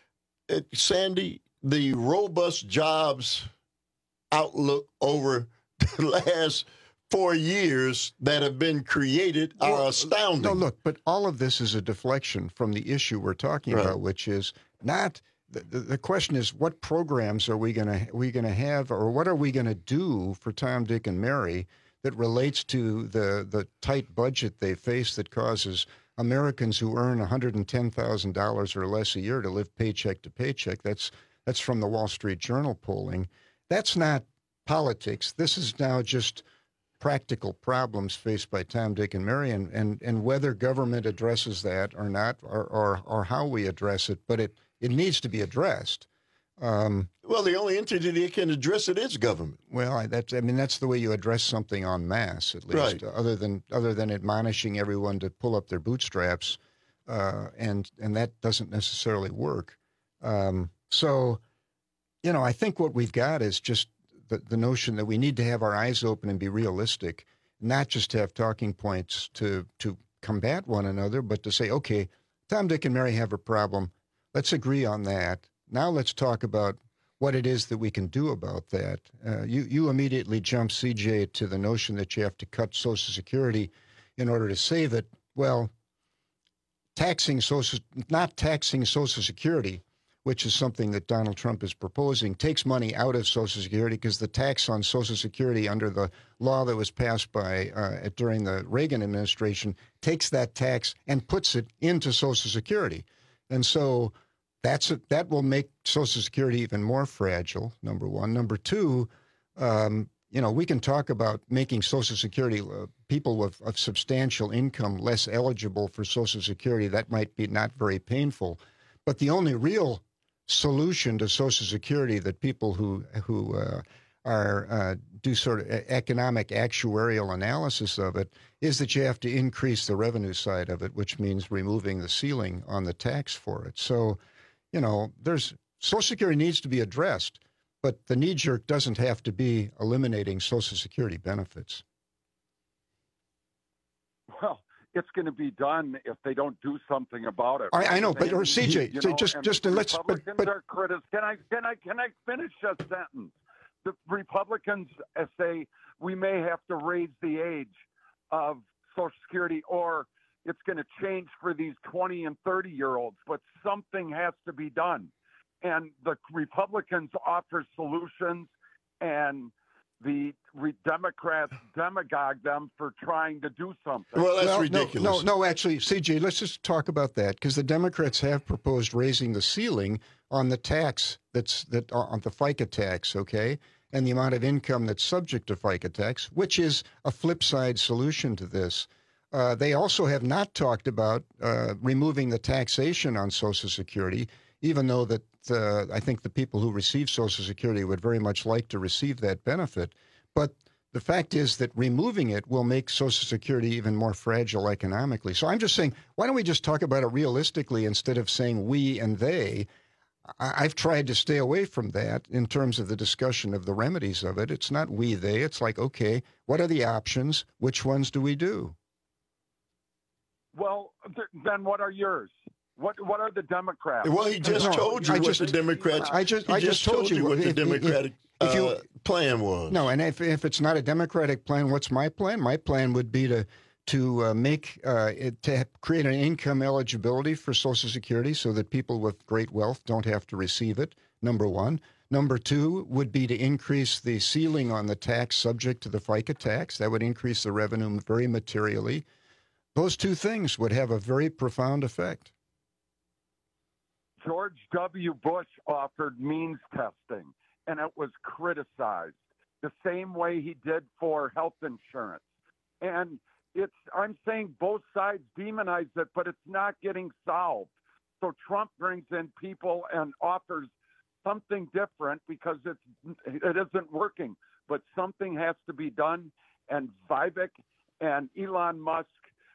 Sandy, the robust jobs outlook over the last 4 years that have been created are astounding. No, look, but all of this is a deflection from the issue we're talking about, which is not the question is what programs are we going to have, or what are we going to do for Tom, Dick, and Mary that relates to the tight budget they face that causes Americans who earn $110,000 or less a year to live paycheck to paycheck. That's from the Wall Street Journal polling. That's not politics. This is now just practical problems faced by Tom, Dick, and Mary, and whether government addresses that or not, or how we address it. But it needs to be addressed. Well, the only entity that can address it is government. Well, that's the way you address something en masse, at least, right. other than admonishing everyone to pull up their bootstraps, and that doesn't necessarily work. So, you know, I think what we've got is just the notion that we need to have our eyes open and be realistic, not just to have talking points to combat one another, but to say, okay, Tom, Dick, and Mary have a problem. Let's agree on that. Now let's talk about what it is that we can do about that. You immediately jump, CJ, to the notion that you have to cut Social Security in order to save it. Well, not taxing Social Security which is something that Donald Trump is proposing, takes money out of Social Security because the tax on Social Security under the law that was passed during the Reagan administration takes that tax and puts it into Social Security. And so that will make Social Security even more fragile, number one. Number two, we can talk about making Social Security, people of substantial income less eligible for Social Security. That might be not very painful. But the only real solution to Social Security that people who do sort of economic actuarial analysis of it is that you have to increase the revenue side of it, which means removing the ceiling on the tax for it. So, Social Security needs to be addressed, but the knee-jerk doesn't have to be eliminating Social Security benefits. Well, it's going to be done if they don't do something about it. I know, but CJ, let's. Republicans are critics. Can I finish a sentence? The Republicans say we may have to raise the age of Social Security, or it's going to change for these 20 and 30-year-olds, but something has to be done. And the Republicans offer solutions, and the Democrats demagogue them for trying to do something. Well, that's ridiculous. No, actually, CJ, let's just talk about that, because the Democrats have proposed raising the ceiling on the tax on the FICA tax, okay, and the amount of income that's subject to FICA tax, which is a flip side solution to this. They also have not talked about removing the taxation on Social Security, even though that I think the people who receive Social Security would very much like to receive that benefit. But the fact is that removing it will make Social Security even more fragile economically. So I'm just saying, why don't we just talk about it realistically instead of saying we and they? I've tried to stay away from that in terms of the discussion of the remedies of it. It's not we, they. It's like, okay, what are the options? Which ones do we do? Well, then what are yours? What are the Democrats? Well, he just told you what the Democrats. I just told you what the Democratic plan was. No, and if it's not a Democratic plan, what's my plan? My plan would be to create an income eligibility for Social Security so that people with great wealth don't have to receive it. Number one. Number two would be to increase the ceiling on the tax subject to the FICA tax. That would increase the revenue very materially. Those two things would have a very profound effect. George W. Bush offered means testing, and it was criticized the same way he did for health insurance. And I'm saying both sides demonize it, but it's not getting solved. So Trump brings in people and offers something different because it isn't working. But something has to be done, and Vivek and Elon Musk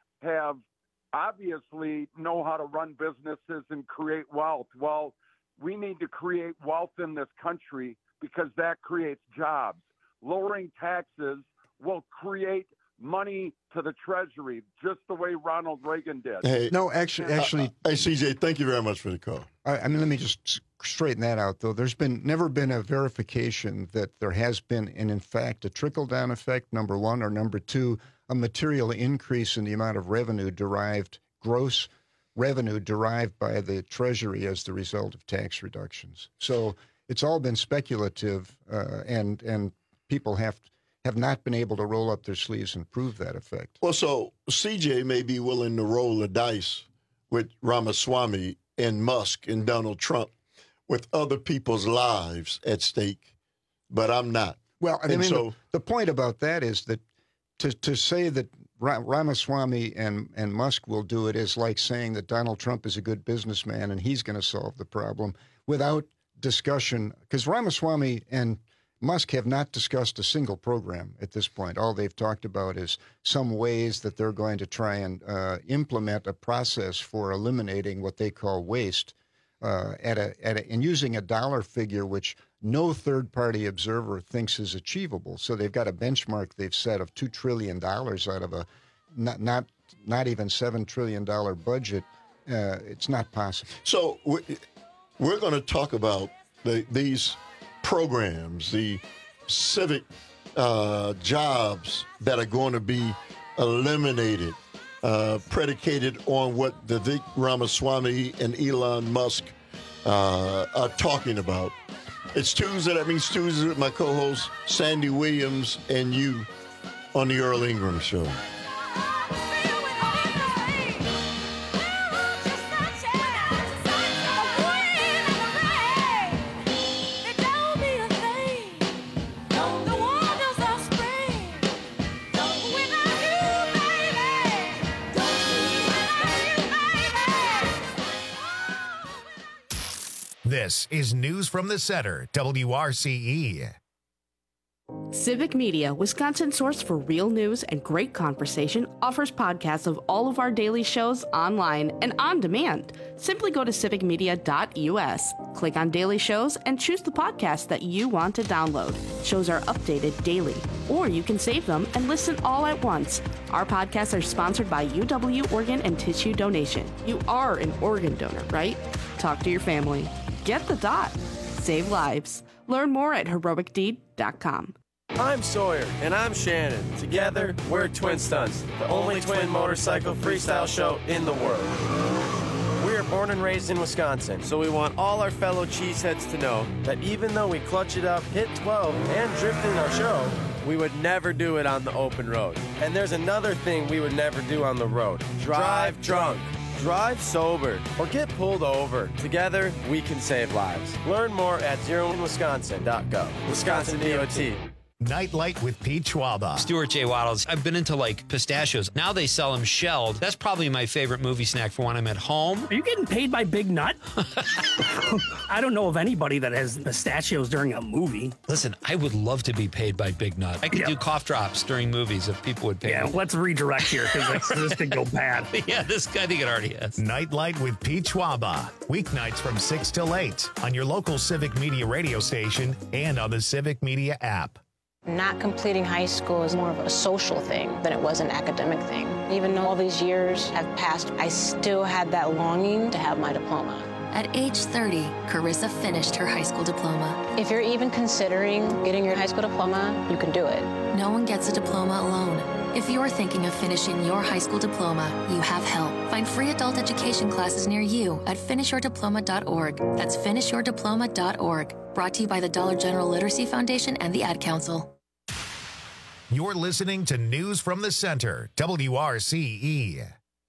obviously know how to run businesses and create wealth. Well, we need to create wealth in this country because that creates jobs. Lowering taxes will create money to the Treasury, just the way Ronald Reagan did. Hey, no, actually, hey, CJ, thank you very much for the call. I mean, let me just straighten that out, though. There's never been a verification that there has been, and in fact, a trickle-down effect, number one, or number two, a material increase in the amount of gross revenue derived by the Treasury as the result of tax reductions. So it's all been speculative, and people have not been able to roll up their sleeves and prove that effect. Well, so CJ may be willing to roll the dice with Ramaswamy and Musk and Donald Trump with other people's lives at stake, but I'm not. Well, I mean, the point about that is that to say that Ramaswamy and Musk will do it is like saying that Donald Trump is a good businessman and he's going to solve the problem without discussion, because Ramaswamy and Musk have not discussed a single program at this point. All they've talked about is some ways that they're going to try and implement a process for eliminating what they call waste and using a dollar figure which no third-party observer thinks is achievable. So they've got a benchmark they've set of $2 trillion out of a not even $7 trillion budget. It's not possible. So we're going to talk about these programs, the civic jobs that are going to be eliminated, predicated on what Vivek Ramaswamy and Elon Musk are talking about. It's Tuesday. That means Tuesday with my co-host Sandy Williams and you on the Earl Ingram Show. This is News from the Center, WRCE. Civic Media, Wisconsin's source for real news and great conversation, offers podcasts of all of our daily shows online and on demand. Simply go to civicmedia.us, click on daily shows, and choose the podcast that you want to download. Shows are updated daily, or you can save them and listen all at once. Our podcasts are sponsored by UW Organ and Tissue Donation. You are an organ donor, right? Talk to your family. Get the dot. Save lives. Learn more at heroicdeed.com. I'm Sawyer, and I'm Shannon. Together, we're Twin Stunts, the only twin motorcycle freestyle show in the world. We are born and raised in Wisconsin, so we want all our fellow cheeseheads to know that even though we clutch it up, hit 12, and drift in our show, we would never do it on the open road. And there's another thing we would never do on the road. Drive drunk. Drive sober or get pulled over. Together, we can save lives. Learn more at zeroinwisconsin.gov. Wisconsin DOT. Nightlight with Pete Schwaba. Stuart J. Waddles. I've been into like pistachios. Now they sell them shelled. That's probably my favorite movie snack for when I'm at home. Are you getting paid by Big Nut? I don't know of anybody that has pistachios during a movie. Listen, I would love to be paid by Big Nut. I could do cough drops during movies if people would pay me. Let's redirect here because this could go bad. Yeah, this guy, I think it already has. Nightlight with Pete Schwaba. Weeknights from 6 till 8 on your local Civic Media radio station and on the Civic Media app. Not completing high school is more of a social thing than it was an academic thing. Even though all these years have passed, I still had that longing to have my diploma. At age 30, Carissa finished her high school diploma. If you're even considering getting your high school diploma, you can do it. No one gets a diploma alone. If you're thinking of finishing your high school diploma, you have help. Find free adult education classes near you at finishyourdiploma.org. That's finishyourdiploma.org. Brought to you by the Dollar General Literacy Foundation and the Ad Council. You're listening to News from the Center, WRCE.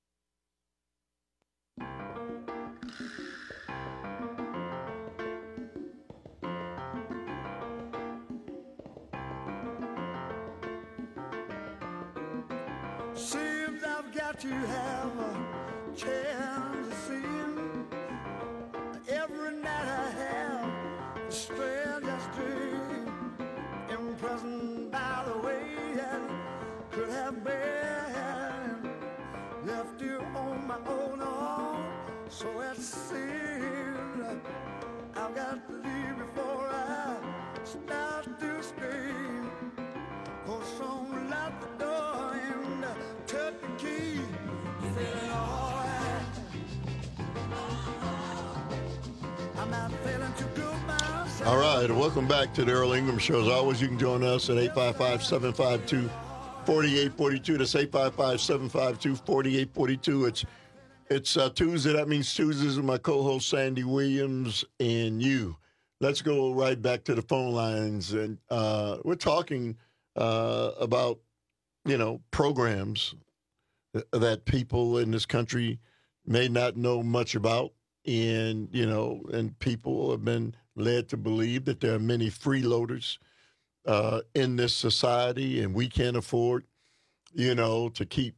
Seems I've got to have a chance to see him. Every night I have a strangest dream. Imprisoned by the way that could have been. Left you on my own arm, so it seems I've got to leave before I start to scream. Go someone lock the door and took the key. Feeling alright. I'm not feeling too good myself. All right, welcome back to the Earl Ingram Show. As always, you can join us at 855-752-4842. That's 855-752-4842. It's Tuesday. That means Tuesdays with my co-host Sandy Williams and you. Let's go right back to the phone lines, and we're talking about, programs that people in this country may not know much about, and people have been led to believe that there are many freeloaders in this society, and we can't afford, to keep,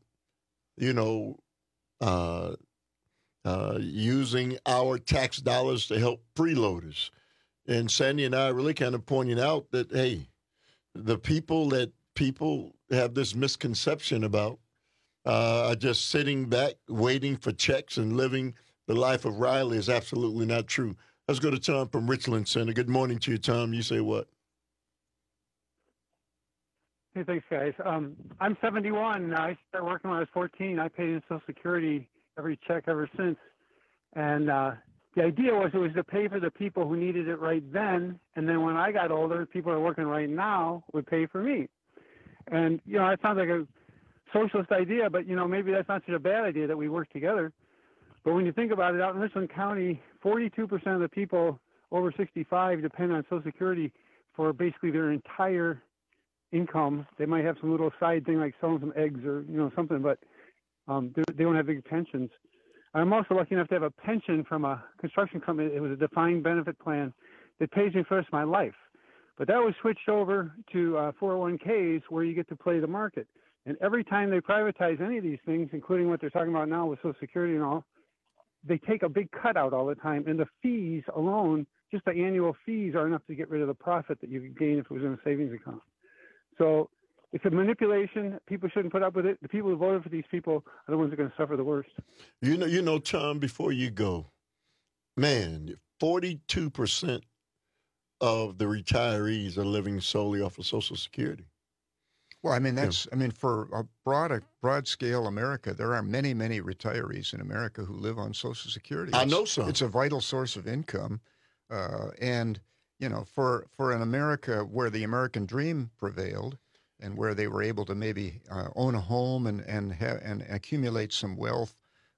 using our tax dollars to help freeloaders. And Sandy and I are really kind of pointing out that, hey, the people that people have this misconception about are just sitting back, waiting for checks and living the life of Riley is absolutely not true. Let's go to Tom from Richland Center. Good morning to you, Tom. You say what? Hey, thanks, guys. I'm 71. I started working when I was 14. I paid in Social Security every check ever since. And the idea was it was to pay for the people who needed it right then. And then when I got older, people who are working right now would pay for me. And, that sounds like a socialist idea, but, maybe that's not such a bad idea that we work together. But when you think about it, out in Richland County, 42% of the people over 65 depend on Social Security for basically their entire income. They might have some little side thing like selling some eggs or something, but they don't have big pensions. I'm also lucky enough to have a pension from a construction company. It was a defined benefit plan that pays me for the rest of my life. But that was switched over to 401ks where you get to play the market. And every time they privatize any of these things, including what they're talking about now with Social Security and all, they take a big cut out all the time. And the fees alone, just the annual fees, are enough to get rid of the profit that you could gain if it was in a savings account. So it's a manipulation. People shouldn't put up with it. The people who voted for these people are the ones that are going to suffer the worst. You know, Tom, before you go, man, 42% of the retirees are living solely off of Social Security. Well, I mean, for a broad scale America, there are many, many retirees in America who live on Social Security. I know some. It's a vital source of income. And, for an America where the American dream prevailed and where they were able to maybe own a home and accumulate some wealth,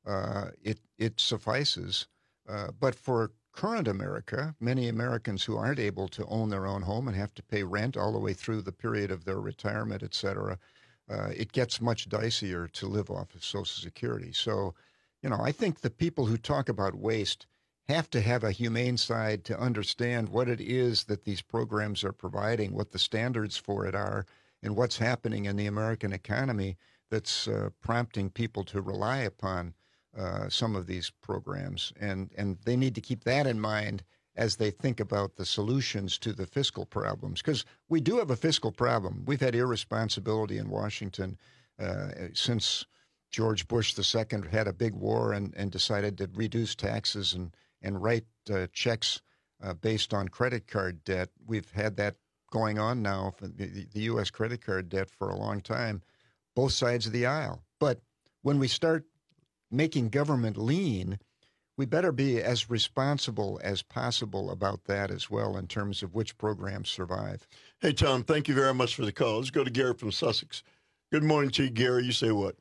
it suffices. But for current America, many Americans who aren't able to own their own home and have to pay rent all the way through the period of their retirement, et cetera, it gets much dicier to live off of Social Security. So, I think the people who talk about waste have to have a humane side to understand what it is that these programs are providing, what the standards for it are, and what's happening in the American economy that's prompting people to rely upon some of these programs, and they need to keep that in mind as they think about the solutions to the fiscal problems, because we do have a fiscal problem. We've had irresponsibility in Washington since George Bush II had a big war and decided to reduce taxes and write checks based on credit card debt. We've had that going on now for the U.S. credit card debt for a long time, both sides of the aisle. But when we start making government lean, we better be as responsible as possible about that as well in terms of which programs survive. Hey, Tom, thank you very much for the call. Let's go to Gary from Sussex. Good morning to you, Gary. You say what?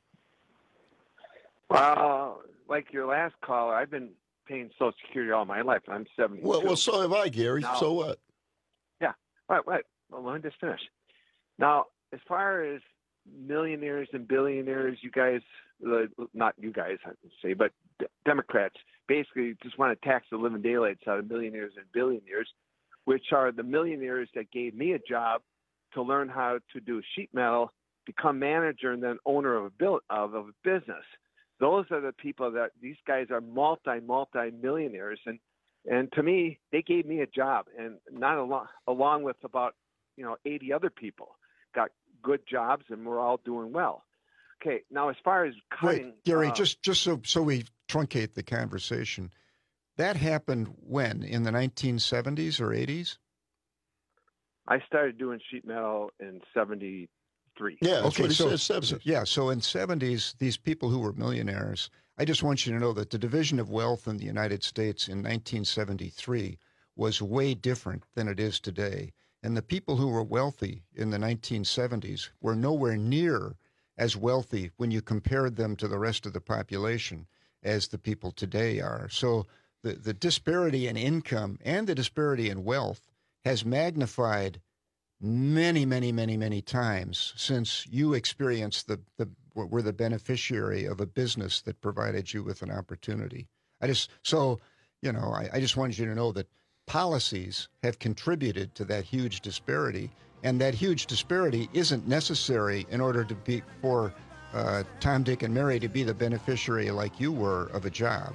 Well, like your last caller, I've been paying Social Security all my life. I'm 72. Well, so have I, Gary. Now, so what? Yeah. Right. Well, let me just finish. Now, as far as millionaires and billionaires, you guys, not you guys, I would say, but Democrats basically just want to tax the living daylights out of millionaires and billionaires, which are the millionaires that gave me a job to learn how to do sheet metal, become manager, and then owner of a business. Those are the people that these guys are multi-millionaires. And to me, they gave me a job, and not along with about 80 other people got good jobs, and we're all doing well. Okay, now as far as cutting... Wait, Gary, just so we truncate the conversation, that happened when? In the 1970s or 80s? I started doing sheet metal in 73. Yeah, okay, so in 70s, these people who were millionaires, I just want you to know that the division of wealth in the United States in 1973 was way different than it is today. And the people who were wealthy in the 1970s were nowhere near as wealthy when you compared them to the rest of the population as the people today are. So the disparity in income and the disparity in wealth has magnified many, many, many, many times since you experienced were the beneficiary of a business that provided you with an opportunity. I just wanted you to know that policies have contributed to that huge disparity, and that huge disparity isn't necessary in order for Tom, Dick, and Mary to be the beneficiary like you were of a job.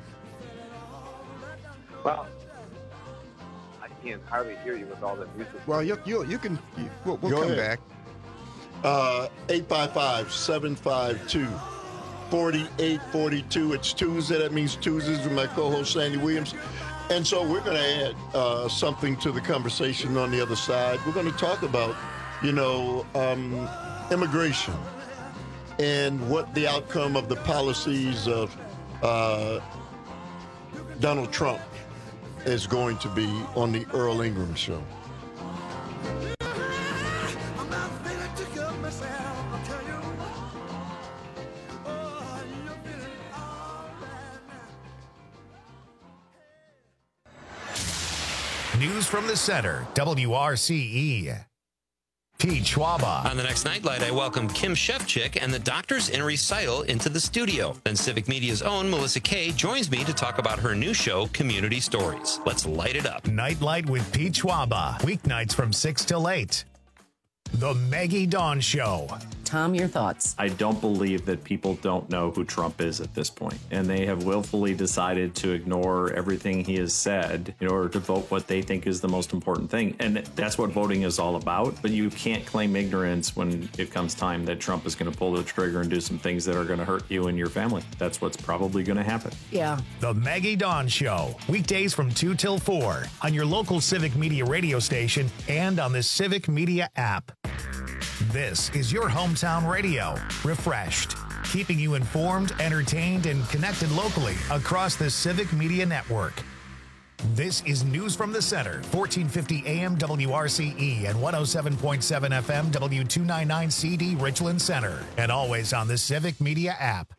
Well, I can hardly hear you with all the music. Well, we'll come back. 855-752-4842. It's Tuesday. That means Tuesdays with my co-host Sandy Williams. And so we're going to add something to the conversation on the other side. We're going to talk about, immigration and what the outcome of the policies of Donald Trump is going to be on the Earl Ingram Show. News from the Center, WRCE. Pete Schwaba. On the next Nightlight, I welcome Kim Shevchik and the Doctors in Recital into the studio. Then Civic Media's own Melissa Kay joins me to talk about her new show, Community Stories. Let's light it up. Nightlight with Pete Schwaba. Weeknights from 6 till 8. The Maggie Dawn Show. Tom, your thoughts? I don't believe that people don't know who Trump is at this point, and they have willfully decided to ignore everything he has said in order to vote what they think is the most important thing. And that's what voting is all about. But you can't claim ignorance when it comes time that Trump is going to pull the trigger and do some things that are going to hurt you and your family. That's what's probably going to happen. Yeah. The Maggie Dawn Show. Weekdays from 2 till 4 on your local Civic Media radio station and on the Civic Media app. This is your hometown radio, refreshed, keeping you informed, entertained, and connected locally across the Civic Media Network. This is News from the Center, 1450 AM WRCE and 107.7 FM W299CD Richland Center, and always on the Civic Media app.